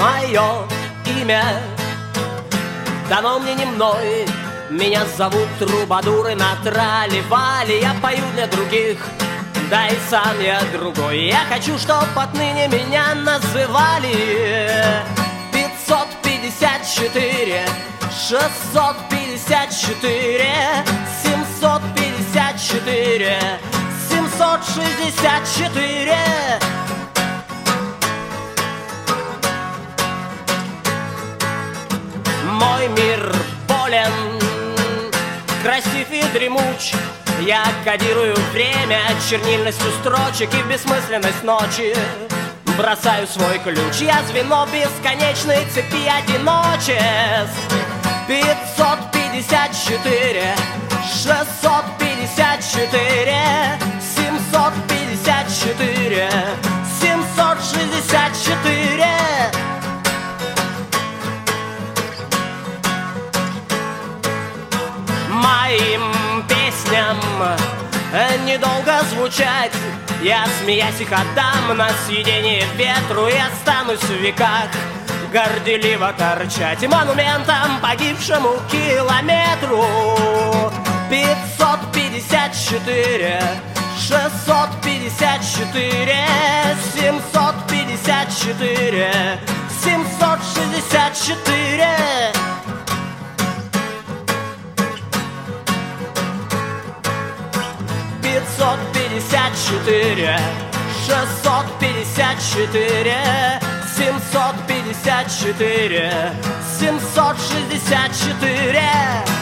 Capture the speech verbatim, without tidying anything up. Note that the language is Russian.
мое имя дано мне не мной. Меня зовут трубадуры на трали-вали. Я пою для других, да и сам я другой. Я хочу, чтоб отныне меня называли пятьсот пятьдесят четыре, шестьсот пятьдесят четыре, семьсот пятьдесят четыре, семьсот шестьдесят четыре. Мой мир болен, красив и дремуч. Я кодирую время чернильностью строчек и в бессмысленность ночи бросаю свой ключ. Я звено бесконечной цепи одиночеств. Пятьсот пятьдесят четыре, шестьсот пятьдесят четыре, семьсот пятьдесят четыре, семьсот шестьдесят четыре. Моим песням недолго звучать. Я, смеясь, их отдам на съедение ветру и останусь в веках горделиво торчать монументом погибшему километру. Пятьсот пятьдесят четыре, шестьсот пятьдесят четыре, семьсот пятьдесят четыре, семьсот шестьдесят четыре. Пятьсот пятьдесят четыре, шестьсот пятьдесят четыре, семьсот пятьдесят четыре, семьсот шестьдесят четыре.